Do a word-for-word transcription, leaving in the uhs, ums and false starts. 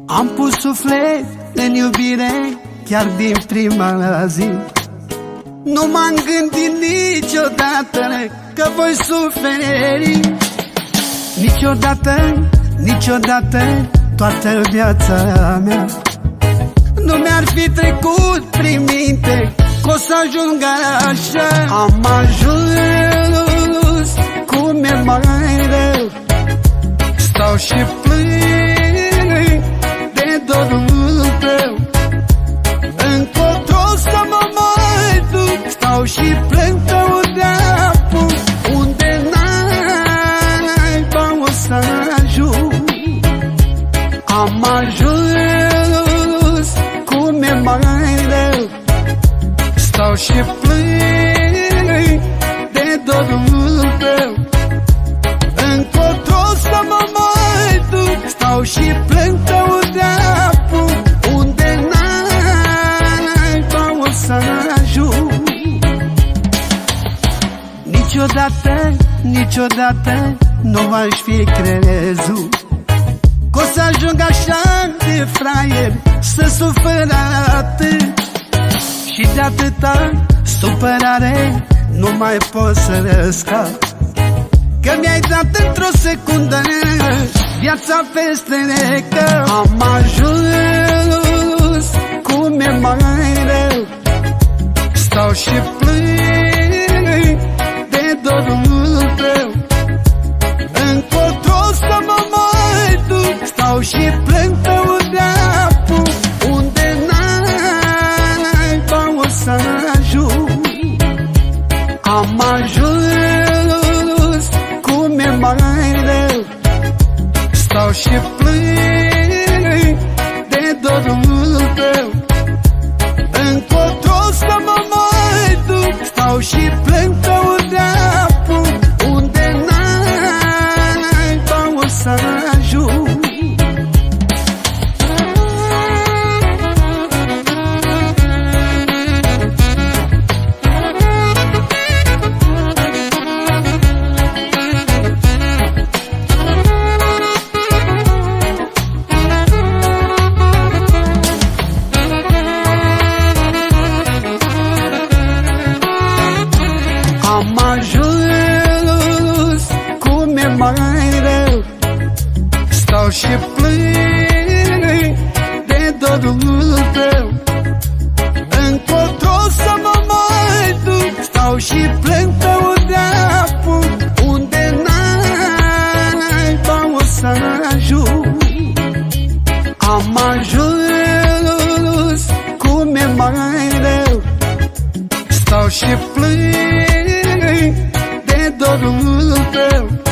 Am pus suflet în iubire chiar din prima zi. Nu m-am gândit niciodată că voi suferi. Niciodată, niciodată, toată viața mea nu mi-ar fi trecut prin minte că o să ajung așa. Am ajuns cum e mai rău, stau și plâng de dorul tău. Încotro să mă mai duc, stau și plâng tău de-apu, unde n-ai o să ajung. Am ajuns cum e mai rău, stau și plâng de dorul tău. Încotro să mă mai duc, stau și plâng tău de-apu, unde n-ai o să ajung. Niciodată, niciodată nu aș fi crezut că o să ajung așa de fraier, să sufăr atât. Și de atâta supărare nu mai pot să răscap, că mi-ai dat într-o secundă viața peste că am ajuns cum e mai rău, stau și plâng de dorul tău. Încotro să mă mai duc, stau și plâng tău de-apu, unde n-ai o să ajung. Am ajuns cum e mai rău, stau și plâng de dorul tău. Încotro să mă mai duc, stau și plâng tău de-apu, unde n-ai o să ajung. Am ajuns cum e mai rău, stau și plâng de dorul tău. Încotro să mă mai duc, stau și plâng tău de-apu, unde n-ai o să ajung. Am ajuns cum e mai rău, stau și plâng de dorul tău.